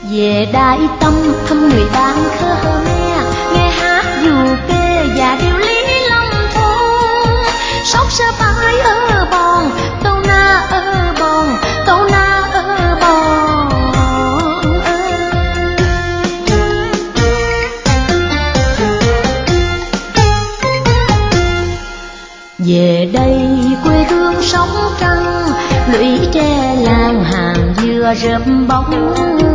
Về Đại Tâm thăm người bạn Khmer, nghe hát dù kê và điệu lý long thôn. Sóc sa bãi ở bòn, câu na ở bòn, câu na ở bòn ơi. Về đây quê hương sóng trăng, lũy tre làng hàng dừa rợp bóng